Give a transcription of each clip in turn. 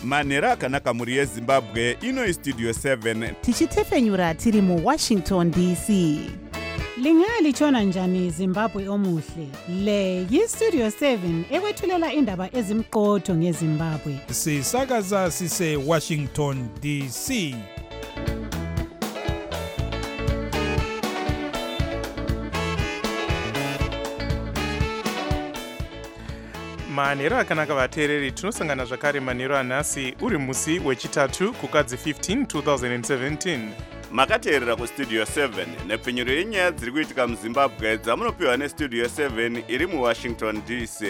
manhero akanaka mhuri yezimbabwe. Ino Studio 7 tichitefenyura tiri muWashington DC. Lingalitshona njani Zimbabwe omuhle? Le yiStudio 7 ekwethulela indaba ezimqotho ngeZimbabwe. Sisakaza sise Washington DC. Manhero akanaka vateereri, tinosangana zvakare manhero anhasi uri musi wechitatu kukadzi 15 2017. makateerera kuStudio 7 nepfenyuro yenyaya dziri kuitika muZimbabwe dzamunopiwa neStudio 7 iri muWashington DC.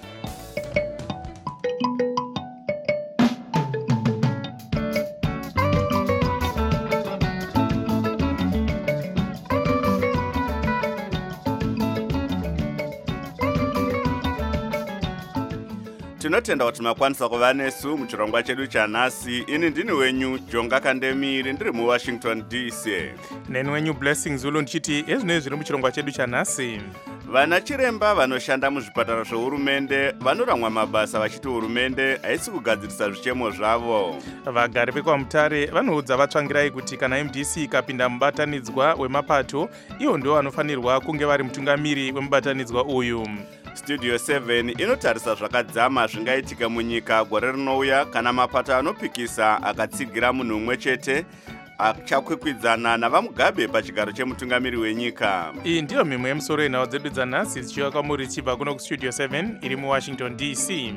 Tinotenda kuti makwanisa kuva nesu muchirongwa chedu chanhasi. Ini ndini wenyu Jonga Kandemiri ndiri muWashington DC. Neni wenyu Blessing Zulu ndichiti ezvinoi zviri muchirongwa chedu chanhasi. Vana chiremba vanoshanda muzvipatara zvehurumende vanoramwa mabasa vachiti hurumende haisi kugadzirisa zvichemo zvavo. Vagari vekwaMutare vanoudza vatsvangirai kuti kana MDC ikapinda mubatanidzwa wemapato, ivo ndivo vanofanirwa kunge vari mutungamiri wemubatanidzwa uyu. Studio 7 inotarisa zvakadzama zvingaitika munyika gore rinouya kana mapato anopikisa akatsigira munhu umwe chete achakwikwidzana navamugabe pachigaro chemutungamiri wenyika. Iyi ndiyo mimwe yemusoro yenhau dzedu dzanhasi dzichiuya kwamuri chibva kuno kuStudio 7 iri muWashington DC.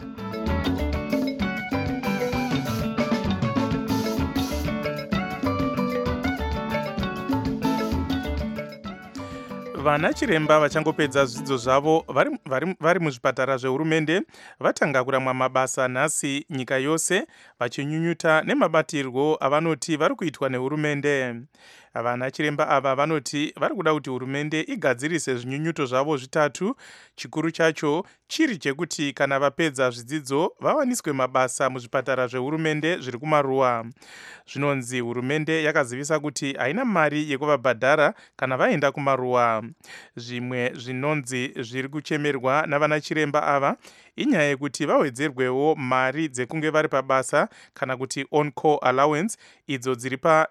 Vana chiremba vachangopedza zvidzidzo zvavo vari muzvipatara zvehurumende vatanga kuramwa mabasa nhasi nyika yose vachinyunyuta nemabatirwo avanoti vari kuitwa nehurumende. Vana chiremba ava vanoti vari kuda kuti hurumende igadzirise zvinyunyuto zvavo zvitatu, chikuru chacho chiri chekuti kana vapedza zvidzidzo vawaniswe mabasa muzvipatara zvehurumende zviri kumaruwa. Zvinonzi hurumende yakazivisa kuti haina mari yekuvabhadhara kana vaenda kumaruwa. Zvimwe zvinonzi zviri kuchemerwa navana chiremba ava inyaya yekuti vawedzerwewo mari dzekunge vari pabasa kana kuti on-call allowance, idzo dziri pa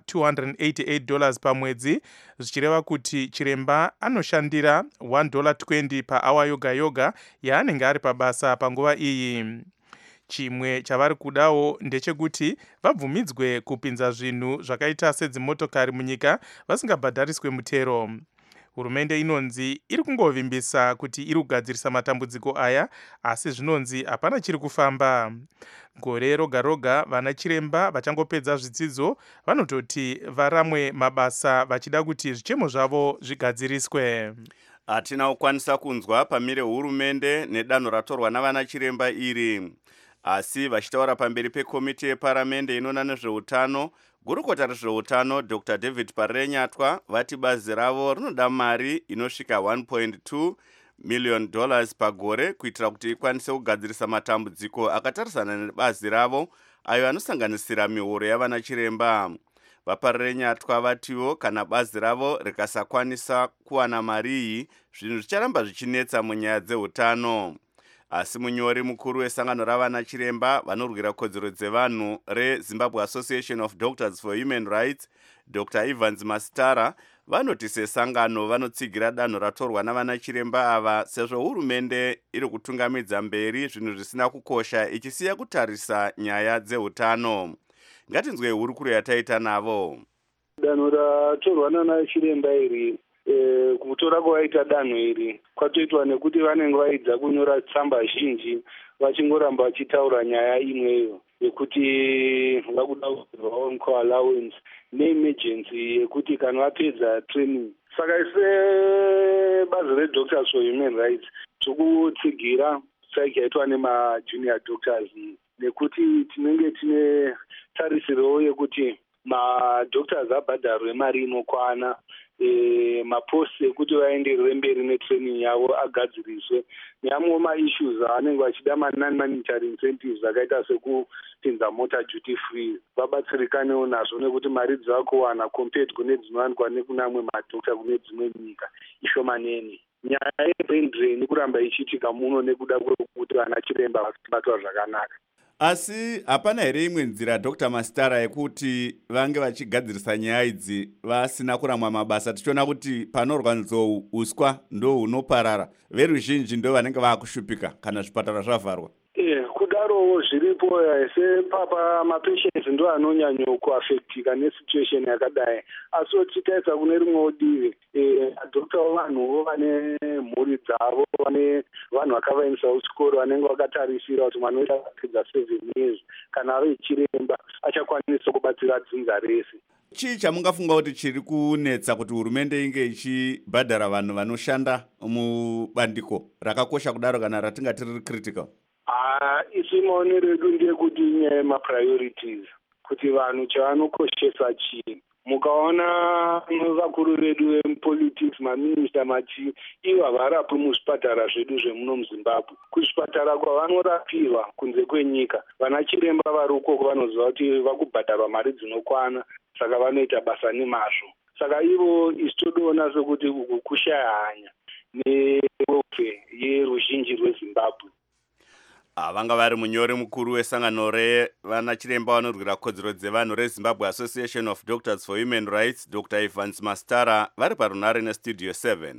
$288 pamwedzi, zvichireva kuti chiremba anoshandira $1.20 pahour yoga yoga yaanenge ari pabasa panguva iyi. Chimwe chavari kudawo ndechekuti vabvumidzwe kupinza zvinhu zvakaita sedzimotokari munyika vasingabhadhariswe mutero. Hurumende inonzi iri kungovimbisa kuti iri kugadzirisa matambudziko aya, asi zvinonzi hapana chiri kufamba. Gore roga roga vana chiremba vachangopedza zvidzidzo vanototi varamwe mabasa vachida kuti zvichemo zvavo zvigadziriswe. Hatina kukwanisa kunzwa pamire hurumende nedanho ratorwa navana chiremba iri, asi vachitaura pamberi pekomiti yeparamende inoona nezveutano, gurukota rezveutano Dr. David Parenyatwa vati bazi ravo rinoda mari inosvika $1.2 million pagore kuitira kuti ikwanise kugadzirisa matambudziko akatarisana nebazi ravo ayo anosanganisira mihoro yavana chiremba. Vaparenyatwa vatiwo kana bazi ravo rikasakwanisa kuwana mari iyi, zvinhu zvicharamba zvichinetsa munyaya dzeutano. Asi munyori mukuru wesangano ravana chiremba vanorwira kodzero dzevanhu reZimbabwe Association of Doctors for Human Rights, Dr. Evans Mastara, vanoti sesangano vanotsigira danho ratorwa navana chiremba ava sezvo hurumende iri kutungamidza mberi zvinhu zvisina kukosha ichisiya kutarisa nyaya dzeutano. Ngatinzwe hurukuro yataita navo. Danho ratorwa navana chiremba iri kutora kwavaita danho iri kwatoitwa nekuti vanenge vaidza kunyora tsamba zhinji vachingoramba vachitaura nyaya imweyo yekuti vakuda kudzirwa on-call allowance neemergency yekuti kana vapedza training. Saka sebazi reDoctors for Human Rights tikutsigira strike yaitwa nemajunior doctors nekuti tinenge tine tarisiro yekuti madoctors abhadharwe mari inokwana, maposti ekuti vaenderere mberi netraining yavo agadziriswe, neamwe maissues anenge vachida non-monetary incentives akaita sekupinza mota duty free vabatsirikanewo nazvo nekuti mari dzakuwana compared kune dzinowanikwa nekune amwe madokta kune dzimwe nyika ishomanene. Nyaya yebrain drain kuramba ichiitika muno nekuda kwekuti vana chiremba vasabatwa zvakanaka. Asi hapana here imwe nzira Dr. Mastara yekuti vange vachigadzirisa nyaya idzi vasina kuramwa mabasa? Tichiona kuti panorwa nzou uswa ndo hunoparara, veruzhinji ndo vanenge vakushupika kana zvipatara zvavharwa. Kudarowo zviripo sepapa mapatients ndo anonyanya kuafektika nesituation yakadai. Asi tikaisa kune rimwe divi madhokta vanhuwo vane mhuri dzavo, vane vanhu vakavaendesa kuchikoro vanenge vakatarisira kuti mwana wedu akapedza 7 years kana ave chiremba achakwanisa kubatsira dzinza rese. Chii chamungafunga kuti chiri kunetsa kuti hurumende inge ichibhadhara vanhu vanoshanda mubandiko rakakosha kudaro kana ratingati riri critical? Isi maonero redu ndeyekuti nyaya yemapriorities, kuti vanhu chavanokoshesa chii. Mukaona vakuru vedu vemupolitics, maminista machi, ivo havarapi muzvipatara zvedu zvemuno muZimbabwe. Kuzvipatara kwavanorapirwa kunze kwenyika, vana chiremba vari ukoko vanoziva kuti vakubhadharwa mari dzinokwana, saka vanoita basa nemazvo. Saka ivo isi todoona sekuti uku kushaya hanya newelfare yeruzhinji rweZimbabwe. Vanga vari munyori mukuru wesangano revana chiremba vanorwira kodzero dzevanhu reZimbabwe Association of Doctors for Human Rights, Dr. Evans Mastara, vari parunare nestudio 7.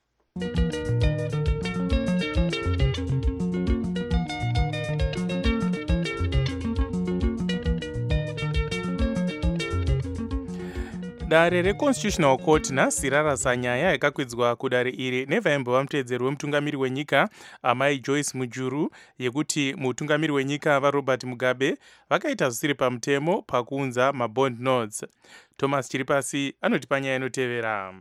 Dare reConstitutional Court nhasi rarasa nyaya yakakwidzwa kudare iri nevaimbova muteedzeri wemutungamiri wenyika amai Joyce Mujuru yekuti mutungamiri wenyika vaRobert Mugabe vakaita zvisiri pamutemo pakuunza mabond notes. Thomas Chiripasi anotipa nyaya inotevera.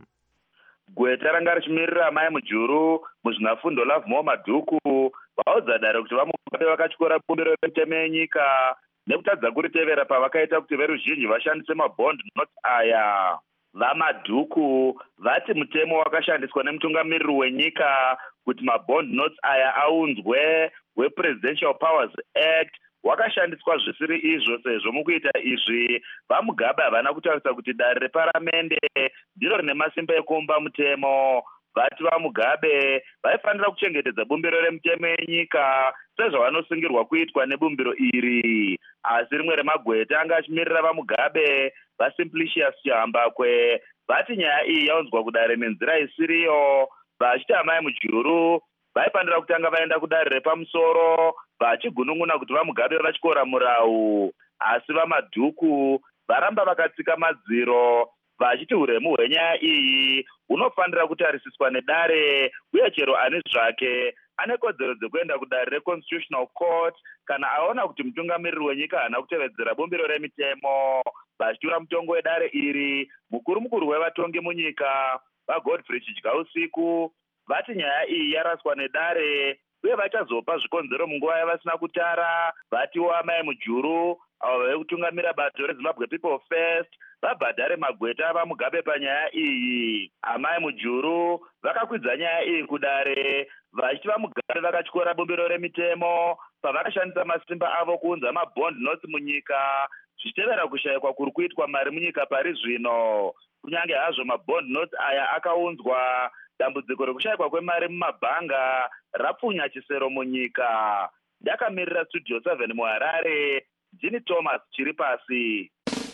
Gweta ranga richimirira amai Mujuru muzvinafundo Love Madhuku vaudza dare kuti vaMugabe vakatyora bumbiro remitemo yenyika nekutadza kuritevera pavakaita kuti veruzhinji vashandise mabond notes aya. VaMadhuku vati mutemo wakashandiswa nemutungamiriri wenyika kuti mabond notes aya aunzwe wePresidential Powers Act wakashandiswa zvisiri izvo, sezvo mukuita izvi vaMugabe havana kutarisa kuti dare reparamende ndiro rine masimba ekuumba mutemo. Vati vaMugabe vaifanira kuchengetedza bumbiro remitemo yenyika sezvavanosungirwa kuitwa nebumbiro iri. Asi rimwe remagweta anga achimirira vaMugabe vaSimplicius Chihambakwe vati nyaya iyi yaunzwa kudare nenzira isiriyo, vachiti amai Mujuru vaifanira kutanga vaenda kudare repamusoro vachigunun'una kuti vaMugabe vatyora murau. Asi vaMadhuku varamba vakatsika madziro vachiti uremu hwenyaya iyi hunofanira kutarisiswa nedare, uye chero ani zvake ane kodzero dzekuenda kudare reConstitutional Court kana aona kuti mutungamiriri wenyika haana kutevedzera bumbiro remitemo. Vachitura mutongo wedare iri mukuru wevatongi munyika vaGodfrey Chidyausiku vati nyaya iyi yaraswa nedare uye vachazopa zvikonzero munguva yavasina kutara. Vatiwo amai Mujuru avo vekutungamira bato reZimbabwe People First vabhadhare magweta vaMugabe panyaya iyi. Amai Mujuru vakakwidza nyaya iyi kudare vachiti vaMugabe vakatyora bumbiro remitemo pavakashandisa masimba avo kuunza mabond notes munyika, zvichitevera kushayikwa kuri kuitwa mari munyika pari zvino. Kunyange hazvo mabond notes aya akaunzwa, dambudziko rekushayikwa kwemari mumabhanga rapfunya chisero munyika. Ndakamirira studio 7 muHarare, ndini Thomas Chiripasi.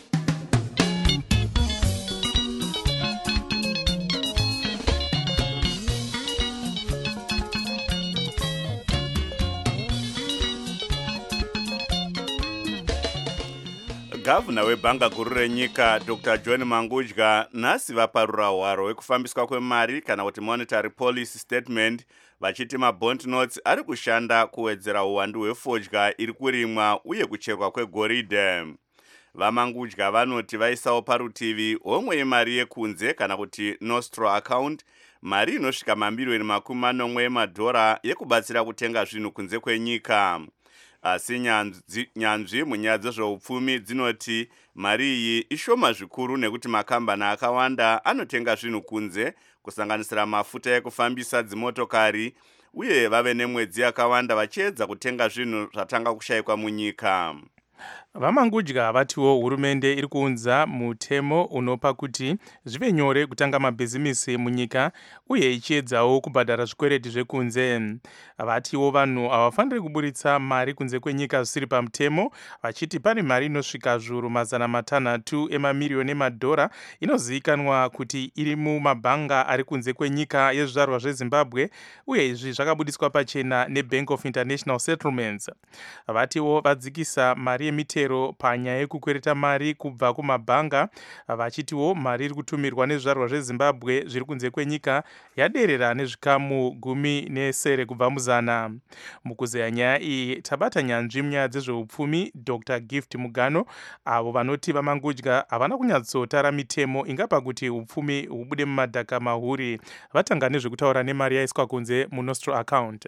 Gavana webhanga guru renyika Dr. John Mangudya nhasi vaparura hwaro hwekufambiswa kwemari kana kuti monetary policy statement, vachiti mabond notes ari kushanda kuwedzera uwandu hwefodya iri kurimwa uye kucherwa kwegoridhe. VaMangudya vanoti vaisawo parutivi homwe yemari yekunze kana kuti nostro account mari inosvika $240 emadhora yekubatsira kutenga zvinhu kunze kwenyika. Asi nyanzvi munyaya dzezveupfumi dzinoti mari iyi ishoma zvikuru nekuti makambani akawanda anotenga zvinhu kunze kusanganisira mafuta ekufambisa dzimotokari, uye vave nemwedzi yakawanda vachiedza kutenga zvinhu zvatanga kushayikwa munyika. Vamangudya vatiwo hurumende iri kuunza mutemo unopa kuti zvive nyore kutanga mabhizimisi munyika uye ichiedzawo kubhadhara zvikwereti zvekunze. Vatiwo vanhu havafaniri kuburitsa mari kunze kwenyika zvisiri pamutemo, vachiti pane mari inosvika zviuru 600 emamiriyoni emadhora inozivikanwa kuti iri mumabhanga ari kunze kwenyika yezvizvarwa zveZimbabwe, uye izvi zvakabudiswa pachena neBank of International Settlements. Vatiwo vadzikisa mari yemitero panyaya yekukwereta mari kubva kumabhanga, vachitiwo mari iri kutumirwa nezvizvarwa zveZimbabwe zviri kunze kwenyika yaderera nezvikamu 17 kubva muzana. Mukuzeya nyaya iyi tabata nyanzvi munyaya dzezveupfumi Dr. Gift Mugano, avo vanoti vamangudya havana kunyatsotara mitemo ingapa kuti upfumi hubude mumadhaka mahuri. Vatanga nezvekutaura nemari yaiswa kunze muNostro account.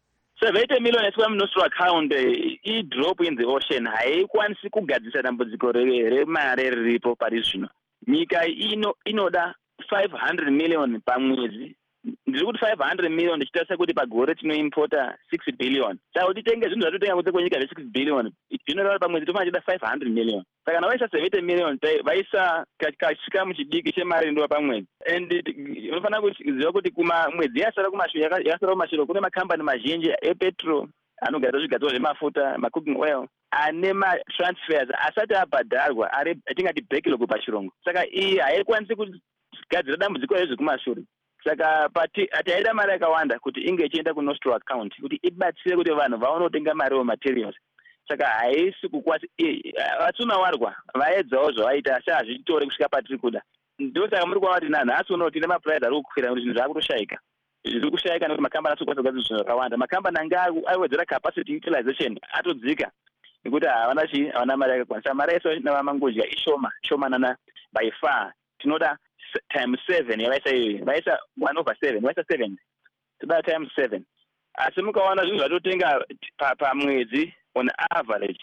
70 million yaiswa muNostro account idrop in the ocean haikwanisi kugadzisa dambudziko remari riripo pari zvino. Nyika inoda 500 million pamwedzi. Ndiri kuti 500 million ndichitarisa kuti pagore tinoimpota 6 billion. Saka titenge zvinhu zvatotenga kunze kwenyika zve 6 billion zvinoreva pamwedzi tofanira chida 500 million. Saka kana vaisa 70 million vaisa kachikamu chidiki chemari inodiwa pamwedzi. And unofanira kuziva kuti kumwedzi yasara kumashure kune makambani mazhinji epetrol anogadzira zvigadzirwa zvemafuta, macooking oil, ane matransfers asati abhadharwa atingati backlog pachirungu. Saka iyi haikwanisi kugadzira dambudziko rezvekumashure. Saka hataida mari yakawanda kuti inge ichienda kuNostro account kuti ibatsire kuti vanhu vaone kutenga mari materials. Saka haisi kukwasi vatsuna warwa vaedzawo zvavaita asi hazvitori kusvika patiri kuda. Ndosaka muri kuona kuti nanhasi unowo tine maprice ari kukwira kuti zvinhu zvaakutoshayika. Zviri kushayika nekuti makambani asi kukwanisa kugadzira zvinhu zvakawanda. Makambani anga aiwedzera capacity utilization atodzika nekuti havana mari yakakwanisa. Mari yaiswa navamangudya ishomanana by far. Tinoda times 7 yavaisa iyoyo, vaisa 1/7, vaisa 7, toda times 7. Asi mukaona zvinhu zvatotenga pamwedzi on average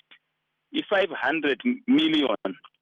i500 million.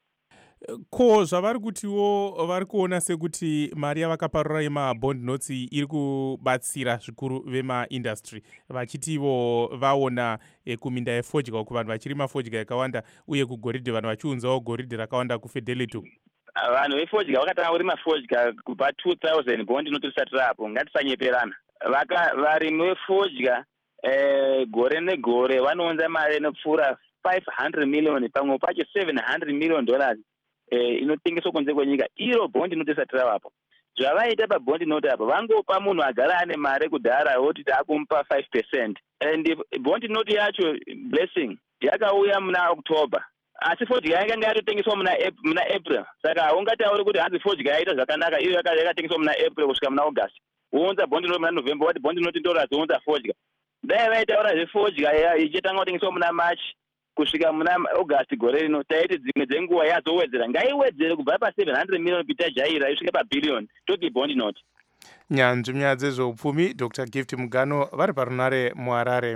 Ko zvavari kutiwo vari kuona sekuti mari yavakaparura yemabond notes iri kubatsira zvikuru vemaindustry, vachitivo vaona kuminda yefodya kuvanhu vachirima fodya yakawanda uye kugoridhe vanhu vachiunzawo goridhe rakawanda kuFidelity. Vanhu vefodya vakatanga kurima fodya kubva 2000 bond note risati rapo. Ngatisanyeperana. Varimi vefodya gore negore vanounza mari inopfuura 500 million, pamwe pacho 700 million dollars inotengeswa kunze kwenyika iro bond note risati ravapo. Zvavaita pabond note apo vangopa munhu agara ane mari kudhara woti takumupa 5%. And bond note yacho blessing yakauya muna October. Asi fodya yakanga yatotengeswa muna April. Saka ungatauri kuti hanzi fodya yaita zvakanaka iyo yakatengeswa muna April kusvika muna August. Uunza bond note muna November wati bond note ndora dzounza fodya. Dai vaitaura zvefodya ichitanga kutengeswa muna March kusvika muna August gore rino taiti dzimwe dzenguva yazowedzera. Ngaiwedzere kubva pa700 million pita jaira isvike pabillion toti bond note. Nyanzvi munyaya dzezveupfumi Dr. Gift Mugano vari parunare muHarare.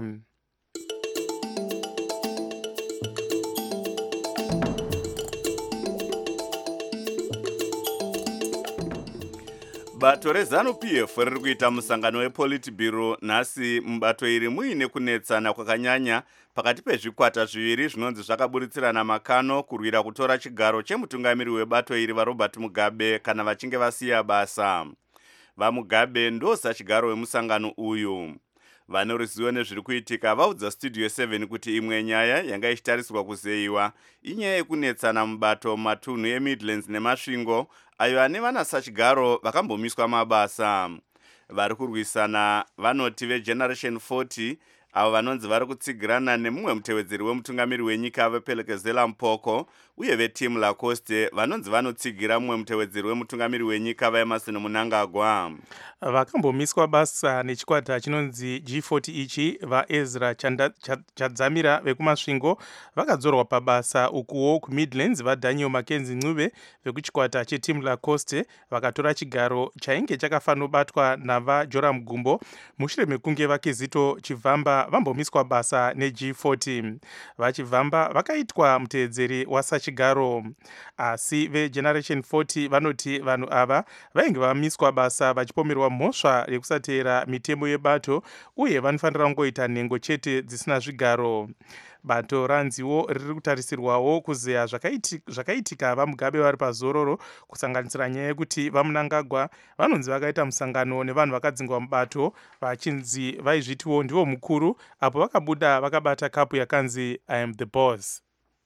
Bato reZANU-PF riri kuita musangano wePolitburo nhasi. Mubato iri muine kunetsana kwakanyanya pakati pezvikwata zviviri zvinonzi zvakaburitsirana makano kurwira kutora chigaro chemutungamiri webato iri vaRobert Mugabe kana vachinge vasiya basa. VaMugabe ndosachigaro wemusangano uyu. Vane ruzivo nezviri kuitika vaudza Studio 7 kuti imwe nyaya yanga ichitarisirwa kuzeyiwa inyaya yekunetsana mubato matunhu eMidlands neMasvingo ayo ane vanasachigaro vakambomiswa mabasa. Vari kurwisana vanoti veGeneration 40 avo vanonzi vari kutsigirana nemumwe mutevedzeri wemutungamiri wenyika vePelekezela Mpoko uye veTim Lacoste vanonzi vanotsigira mumwe mutevedzeri wemutungamiri wenyika vaEmerson Mnangagwa. Vakambomiswa basa nechikwata chinonzi G40 ichi vaEzra Chadzamira vekumasvingo vakadzorwa pabasa ukuwo kuMidlands vaDaniel Mackenzie Ncube vekuchikwata cheTim Lacoste vakatora chigaro chainge chakafanobatwa navaJoram Gumbo mushure mekunge vaKizito Chivhamba vambomiswa basa neG40. VaChivhamba vakaitwa mutevedzeri wasachigaro, asi veGeneration 40 vanoti vanhu ava vainge vamiswa basa vachipomerwa mhosva yekusateera mitemo yebato uye vanofanira kungoita nhengo chete dzisina zvigaro. bato ranziwo riri kutarisirwawo kuzeya zvakaitika vamugabe vari pazororo, kusanganisira nyaya yekuti vamunangagwa vanonzi vakaita musangano nevanhu vakadzingwa mubato vachinzi vaizvitiwo ndivo mukuru, apo vakabuda vakabata kapu yakanzi I am the boss.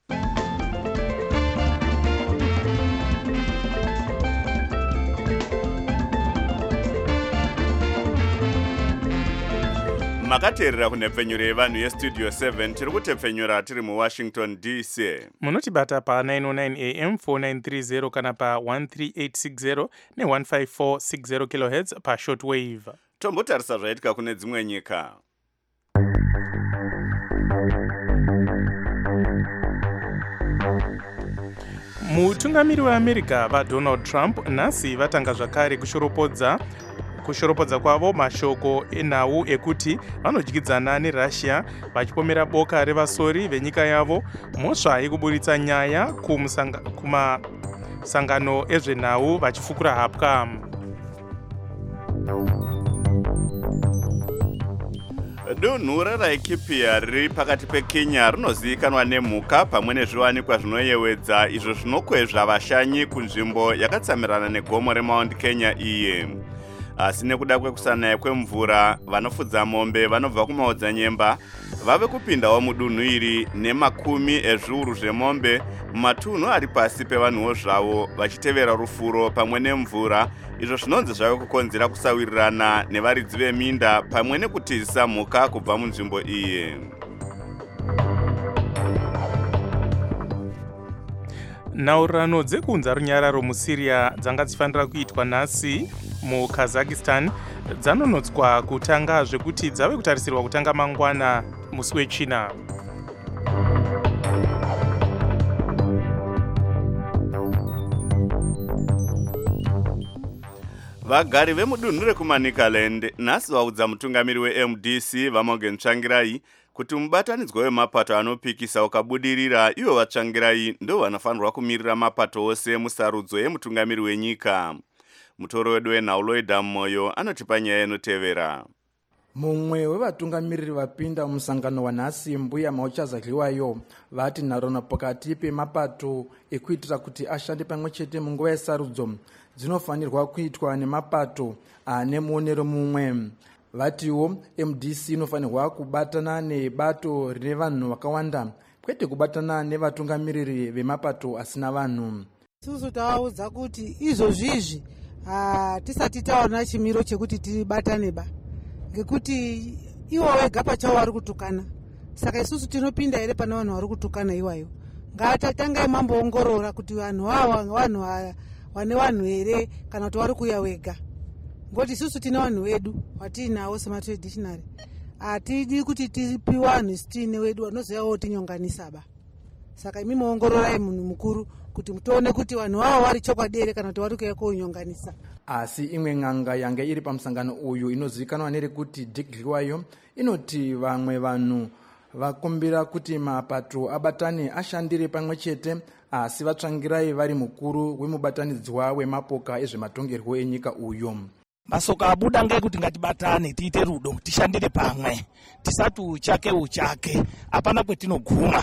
makateerera kunhepfenyuro yevanhu yestudio 7 tiri kutepfenyura tiri muwashington dc. munotibata pa909 am 4930 kana pa13860 ne15460 kHz pashortwave. tombotarisa zvaitika kune dzimwe nyika. mutungamiri weamerica vaDonald Trump nhasi vatanga zvakare kushoropodza kwavo mashoko enhau ekuti vanodyidzana neRussia vachipomera boka revasori venyika yavo mhosva yekuburitsa nyaya kumasangano ezvenhau vachifukura hapwa. Dunhu raIkipia riri pakati peKenya rinozivikanwa nemhuka pamwe nezviwanikwa zvinoyewedza izvo zvinokwezva vashanyi kunzvimbo yakatsamirana negomo reMount Kenya iye. Asi nekuda kwekusanaya kwemvura, vanofudza mombe vanobva kumaodzanyemba vave kupindawo mudunhu iri nemakumi ezviuru zvemombe mumatunhu ari pasi pevanhuwo zvavo vachitevera rufuro pamwe nemvura, izvo zvinonzi zvave kukonzera kusawirirana nevaridzi veminda pamwe nekutizisa mhuka kubva munzvimbo iyi. nhaurirano dzekuunza runyararo muSyria dzanga dzifanira kuitwa nhasi muKazakhstan dzanonotswa kutanga zvekuti dzave kutarisirwa kutanga mangwana musi weChina. vagari vemudunhu rekuManicaland nhasi vaudza mutungamiri weMDC vaMorgan Tsvangirai kuti mubatanidzwa wemapato anopikisa ukabudirira, ivo vaTsvangirai ndo vanofanirwa kumirira mapato ose musarudzo yemutungamiri wenyika. Mutoro wedu wenhau Loida Moyo anotipa nyaya inotevera. mumwe wevatungamiriri vapinda musangano wanhasi mbuya mauchazadliwayo vati nharona pakati pemapato ekuitira kuti ashande pamwe chete munguva yesarudzo dzinofanirwa kuitwa nemapato ane muonero mumwe. Vatiwo MDC inofanirwa kubatana nebato rine vanhu vakawanda kwete kubatana nevatungamiriri vemapato asina vanhu. Susu taudza kuti izvozvizvi tisati taona chimiro chekuti tibatane ba, ngekuti iwo wega pachavo vari kutukana. Saka isusu tinopinda here pana vanhu vari kutukana iwayo. Ngatatangai mamboongorora kuti vanhu ava vanhu vane vanhu here kana kuti vari kuya wega. Ngoti isusu tina vanhu vedu vatinawo sematraditionary. Hatidi kuti tipi vanhu sitine wedu vanozoyawo tinyonganisa ba. Saka imi muongororai munhu mukuru kuti mutone kuti vanhu ava vari chokwadi here kana kuti vari kuya kunyonganisa. Asi imwe ng'anga yange iri pamusangano uyu inozivikanwa nerekuti Dick Liwayo inoti vamwe vanhu vakumbira kuti mapato abatane ashandire pamwe chete, asi vaTsvangirai vari mukuru wemubatanidzwa wemapoka ezvematongerwo enyika uyu. Masoko abuda ngekuti ngatibatane tiite rudo tishandire pamwe tisati uchake apana kwetinoguma.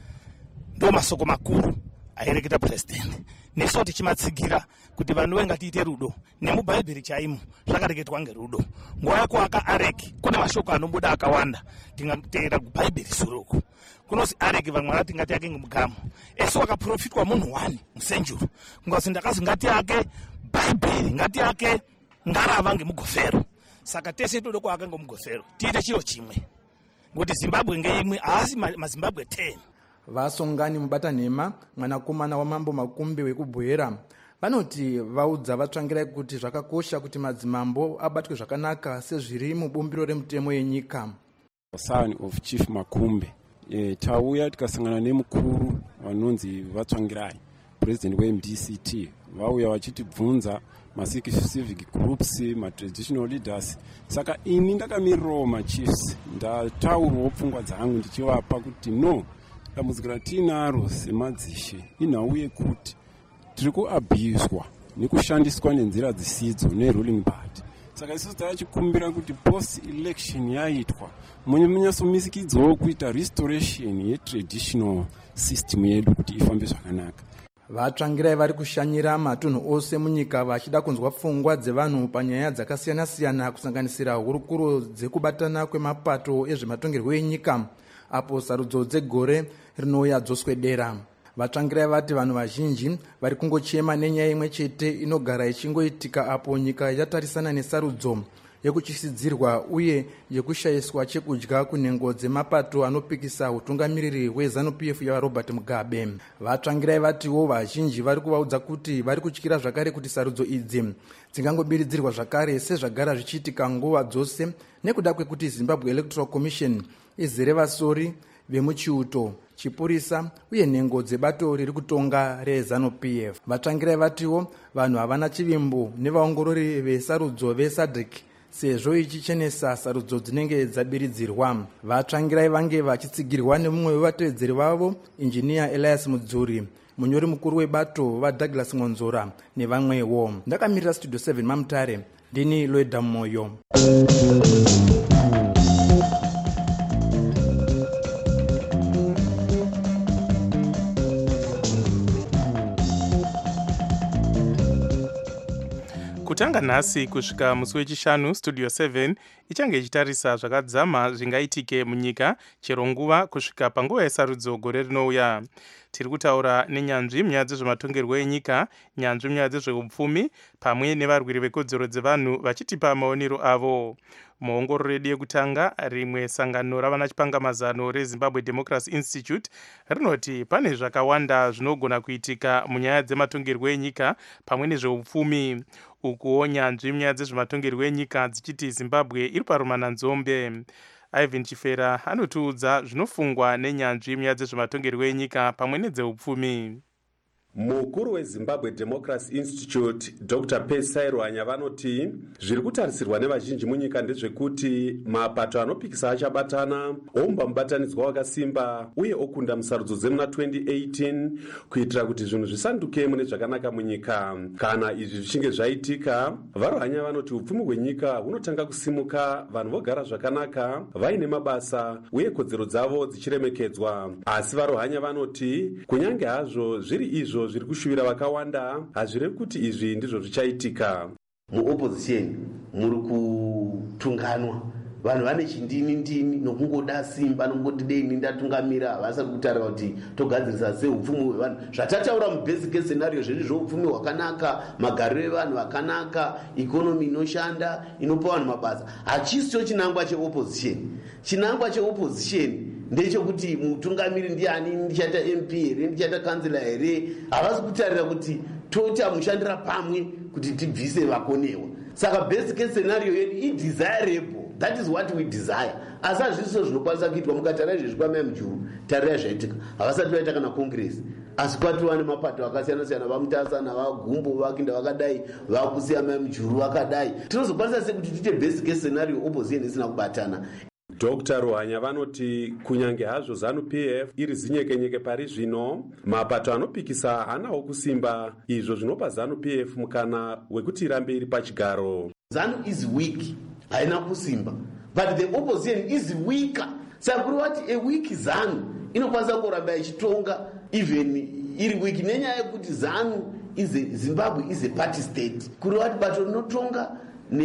Ndo masoko makuru aireketa president. Neso tichimatsigira kuti vanhu ngatiite rudo nemubhaibheri chaimo zvakareketwa ngerudo. Nguva yekuaka areki kune mashoko anobuda akawanda tingateera kubhaibheri suruku. Kunozi areki vamwe vati ngati yake ngemugamu eso wakaprofitwa munhu wani musenjuru ngozi ndakazi ngati yake bhaibheri ngati yake ngarava ngemugofero. Saka tese tode kuaka ngemugofero tiite chiro chimwe ngoti Zimbabwe ngeimwe asi maZimbabwe 10. Vasongani Mubatanhema mwanakomana wamambo Makumbe wekubhuira vanoti vaudza vaTsvangirai kuti zvakakosha kuti madzimambo abatwe zvakanaka sezviri mubumbiro remutemo yenyika. Son of Chief Makumbe tauya tikasangana nemukuru vanonzi vaTsvangirai president weMDCT vauya vachitibvunza civic groups traditional leaders. Saka ini ndakamirirawo machiefs ndataurawo pfungwa dzangu ndichivapa kuti no, dambudziko ratinaro semadzishe inhau yekuti tiri kuabhuswa nekushandiswa nenzira dzisidzo neruling party. saka isusu tachikumbira kuti post election yaitwa munyatsomisikidzawo kuita restoration yetraditional system yedu kuti ifambe zvakanaka. vatsvangirai vari kushanyira matunhu ose munyika vachida kunzwa pfungwa dzevanhu panyaya dzakasiyana-siyana kusanganisira hurukuro dzekubatana kwemapato ezvematongerwo enyika apo sarudzo dzegore rinouya dzoswedera. vatsvangirai vati vanhu vazhinji vari kungochema nenyaya imwe chete inogara ichingoitika apo nyika yatarisana nesarudzo yekuchisidzirwa uye yekushayiswa chekudya kunhengo dzemapato anopikisa utungamiriri hweZANU-PF yaRobert Mugabe. vatsvangirai vatiwo vazhinji vari kuvaudza kuti vari kutyira zvakare kuti sarudzo idzi dzingangobiridzirwa zvakare sezvagara zvichiitika nguva dzose nekuda kwekuti Zimbabwe Electoral Commission izere vasori vemuchiuto, chipurisa uye nhengo dzebato riri kutonga reZANU-PF. vatsvangirai vatiwo vanhu havana chivimbo nevaongorori vesarudzo veSADC sezvo ichichenesa sarudzo dzinenge dzabiridzirwa. vatsvangirai vange vachitsigirwa nemumwe wevatevedzeri vavo injiniya Elias Mudzuri, munyori mukuru webato vaDouglas Ngonzora nevamwewo. ndakamirira studio 7 maMutare, ndini Loida Moyo. kutanga nhasi kusvika musi wechishanu studio 7 ichange ichitarisa zvakadzama zvingaitike munyika chero nguva kusvika panguva yesarudzo gore rinouya. tiri kutaura nenyanzvi munyaya dzezvematongerwo enyika, nyanzvi munyaya dzezveupfumi pamwe nevarwiri vekodzero dzevanhu vachitipa maonero avo. muongororo yedu yekutanga, rimwe sangano ravana chipangamazano reZimbabwe Democracy Institute rinoti pane zvakawanda zvinogona kuitika munyaya dzematongerwo enyika pamwe nezveupfumi. ukuwo nyanzvi munyaya dzezvematongerwo enyika dzichiti Zimbabwe iri parumananzombe. Ivan Chifera anotiudza zvinofungwa nenyanzvi munyaya dzezvematongerwo enyika pamwe nedzeupfumi. mukuru weZimbabwe Democracy Institute Dr. Pesai Rwanya vanoti zviri kutarisirwa nevazhinji munyika ndezvekuti mapato anopikisa achabatana oumba mubatanidzwa wakasimba uye okunda musarudzo dzemuna 2018 kuitira kuti zvinhu zvisanduke mune zvakanaka munyika. kana izvi zvichinge zvaitika, vaRwanya vanoti upfumi hwenyika hunotanga kusimuka, vanhu vogara zvakanaka vaine mabasa uye kodzero dzavo dzichiremekedzwa. asi vaRwanya vanoti kunyange hazvo zviri izvo zviri kushuvira vakawanda, hazvirevi kuti izvi ndizvo zvichaitika. muopposition muri kutunganwa, vanhu vane chindini nokungoda simba nokungoti dei ndatungamira, havasati kutarira kuti togadzirisa sei upfumi hwevanhu. zvatataura mubasic scenario zvedu zvoupfumi hwakanaka, magariro evanhu akanaka, ikonomi inoshanda inopa vanhu mabasa, hachisicho chinangwa cheopposition. chinangwa cheopposition ndechekuti mutungamiri ndiani, ndichaita MP here, ndichaita kansila here. havasi kutarira kuti tota mushandira pamwe kuti tibvise vakonewa. saka basic scenario yedu idesirable, that is what we desire. asi hazvisiso zvinokwanisa kuitwa. mukatarira izvezvi kwamai mujuru, tarira zvaitika, havasati vaita kana congress, asi kwatova nemapato akasiyana-siyana, vamutasana, vagumbo, vakinda vakadai, vakusiya mai mujuru vakadai. tinozokwanisa sekuti tiite basic scenario opposition isina kubatana. Dr. Rwanya vanoti kunyange hazvo ZANU-PF iri zinyekenyeke pari zvino, mapato anopikisa haanawo kusimba, izvo zvinopa ZANU-PF mukana wekuti irambe iri pachigaro. ZANU is weak, haina kusimba, but the opposition is weaker. saka kuri wati a weak ZANU inokwanisa kuramba ichitonga even iri weak, nenyaya yekuti ZANU Zimbabwe is a party state. kuri wati bato rinotonga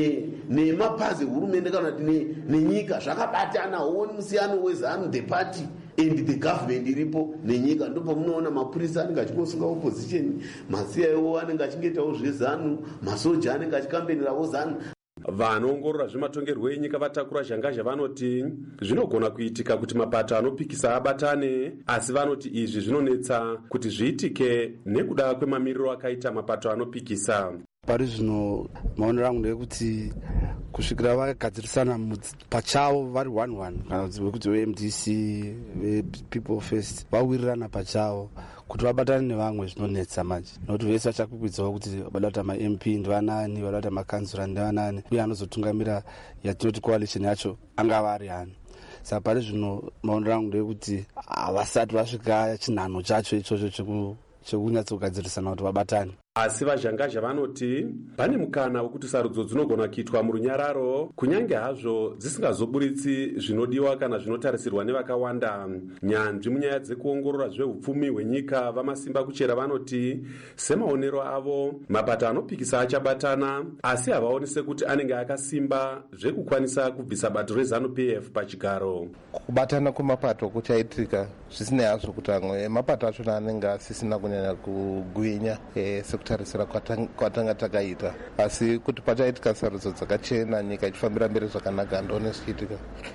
nemapazi hurumende kana kuti nenyika zvakabatana, hauoni musiyano weZANU the party and the government iripo nenyika. ndipo munoona mapurisa anenge achikosunga opposition, masiyaiwo anenge achingetawo zveZANU, masoja anenge achikambenerawo ZANU. vanoongorora zvematongerwo enyika vatakura zhangazha vanoti zvinogona kuitika kuti mapato anopikisa abatane, asi vanoti izvi zvinonetsa kuti zviitike nekuda kwemamiriro akaita mapato anopikisa. pari zvino maonero angu ndekuti kusvikira vagadzirisana pachavo vari 1-1, kana wekuti weMDC wePeople First vawirirana pachavo, kuti vabatane nevamwe zvinonetsa manje, nokuti vese vachakwikwidzwawo kuti vadata maMP ndivanani, vadata makansura ndivanani, uye anozotungamira yatinoti coalition yacho angava ari ani. saka pari zvino maonero angu ndekuti havasati vasvika chinhano chacho ichocho chekunyatsogadziririsana kuti vabatane. asi vazhangazha vanoti pane mukana wekuti sarudzo dzinogona kuitwa murunyararo kunyange hazvo dzisingazoburitsi zvinodiwa kana zvinotarisirwa nevakawanda. Nyanzvi munyaya dzekuongorora zveupfumi hwenyika vamasimba kuchera vanoti semaonero avo mapato anopikisa achabatana asi havaoni sekuti anenge akasimba zvekukwanisa kubvisa bato reZANU-PF pachigaro. Kubatana kwemapato kuchaitika zvisinei hazvo kuti amwe emapato achona anenge asisina kunyanya kugwinya sekutarisira kwatanga takaita, asi kuti pachaitika sarudzo dzakachena nyika ichifambira mberi zvakanaka handione zvichiitika.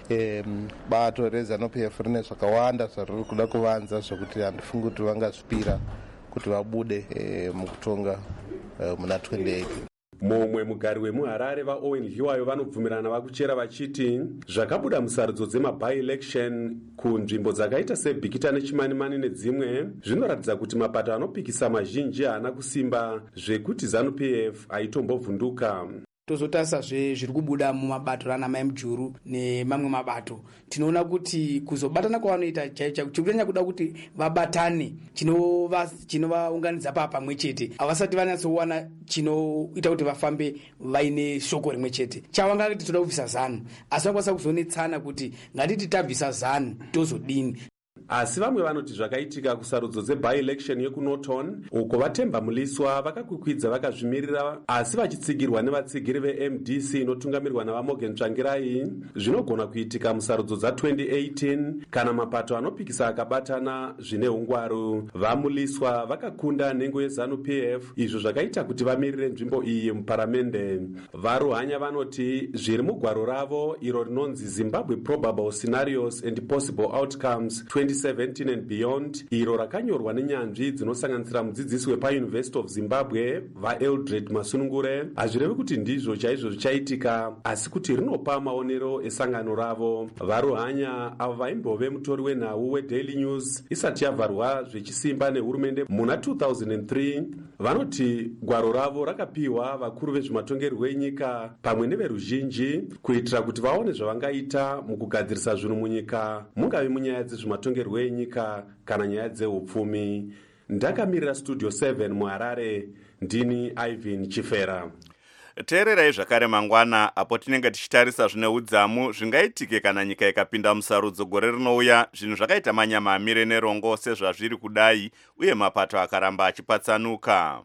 Bato reZANU-PF rine zvakawanda zvariri kuda kuvanza zvokuti handifungi kuti vangazvipira kuti vabude mukutonga muna 2018. Momwe mugari wemuHarare vaOwen Hiwayo vanobvumirana vakuchera vachiti zvakabuda musarudzo dzema-by-election kunzvimbo dzakaita seBhikita neChimanimani nedzimwe zvinoratidza kuti mapato anopikisa mazhinji haana kusimba zvekuti ZANU-PF aitombovhunduka. Tozotarisa zviri kubuda mumabato rana Mai Mujuru nemamwe mabato, tinoona kuti kuzobatana kwavanoita chaicha chikunyanya kuda kuti vabatane chinovaunganidza pamwe chete, havasati vanatsowana chinoita kuti vafambe vaine shoko rimwe chete. Chavangati toda kubvisa ZANU, asi vakwanisa kuzonetsana kuti ngatiti tabvisa ZANU tozodini. Asi vamwe vanoti zvakaitika kusarudzo dze-by-election yekuNorton uko vatemba muliswa vakakwikwidza vakazvimirira asi vachitsigirwa nevatsigiri veMDC inotungamirwa navaMorgan Tsvangirai zvinogona kuitika musarudzo dza2018 kana mapato anopikisa akabatana zvine ungwaru. Vamuliswa vakakunda nhengo yeZANU-PF izvo zvakaita kuti vamirire nzvimbo iyi muparamende. Varuhanya vanoti zviri mugwaro ravo iro rinonzi Zimbabwe Probable Scenarios and Possible Outcomes 2017 and Beyond, iro rakanyorwa nenyanzvi dzinosanganisira mudzidzisi wepaUniversity of Zimbabwe vaEldred Masunungure, hazvirevi kuti ndizvo chaizvo zvichaitika asi kuti rinopa maonero esangano ravo. Varuhanya avo vaimbove mutori wenhau weDaily News isati yavharwa zvechisimba nehurumende muna 2003 vanoti gwaro ravo rakapiwa vakuru vezvematongerwo enyika pamwe neveruzhinji kuitira kuti vaone zvavangaita mukugadzirisa zvinhu munyika, mungave munyaya dzezvematongerwo enyika kana nyaya dzeupfumi. Ndakamirira Studio 7 muHarare, ndini Ivan Chifera. Teererai zvakare mangwana apo tinenge tichitarisa zvine udzamu zvingaitike kana nyika ikapinda musarudzo gore rinouya. Zvinhu zvakaita manyama amire nerongo sezvazviri kudai uye mapato akaramba achipatsanuka.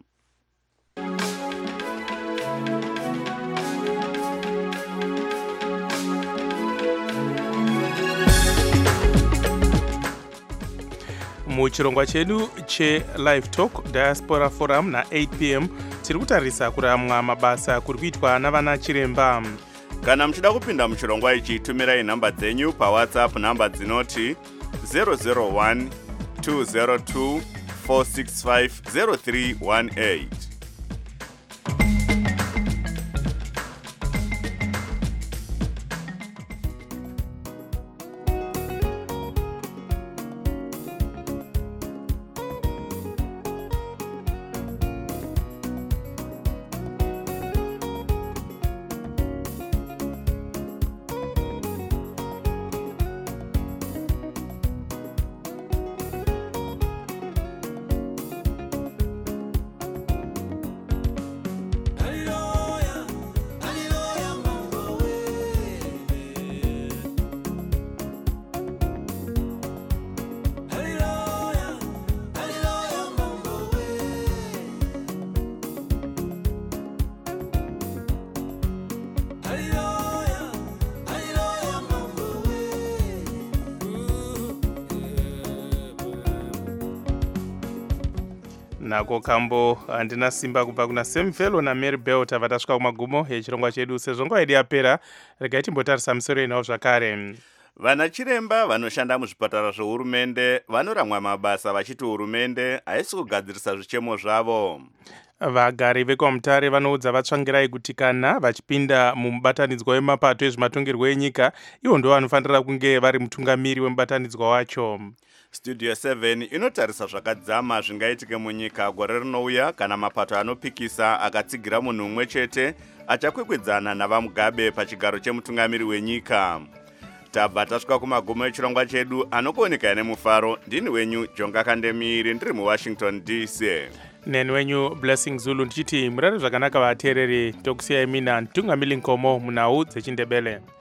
Muchirongwa chedu cheLive Talk Diaspora Forum na8 p.m. tiri kutarisa kuramwa mabasa kuri kuitwa navana chiremba. Kana muchida kupinda muchirongwa ichi tumirai nhamba dzenyu paWhatsApp, nhamba dzinoti 001 202 465 0318. nako kambo handina simba kubva kuna Sam Fellow naMary Bell tava tasvika kumagumo echirongwa chedu. Sezvo nguva yedu yapera, regai timbotarisa misoro inawo zvakare. Vana chiremba vanoshanda muzvipatara zvehurumende vanoramwa mabasa vachiti hurumende haisi kugadzirisa zvichemo zvavo. Vagari vekuMutare vanoudza vatsvangirai kuti kana vachipinda mumubatanidzwa wemapato ezvematongerwo enyika, ivo ndo vanofanira kunge vari mutungamiri wemubatanidzwa wacho. Studio 7 inotarisa zvakadzama zvingaitike munyika gore rinouya kana mapato anopikisa akatsigira munhu umwe chete achakwikwidzana navamugabe pachigaro chemutungamiri wenyika. Tabva tasvika kumagumo echirongwa chedu anokuoneka nemufaro. Ndini wenyu Jonga Kandemiri ndiri muWashington DC. neni wenyu Blessing Zulu ndichiti murare zvakanaka vateereri tokusiyai mina ntungamili nkomo munhau dzechindebele.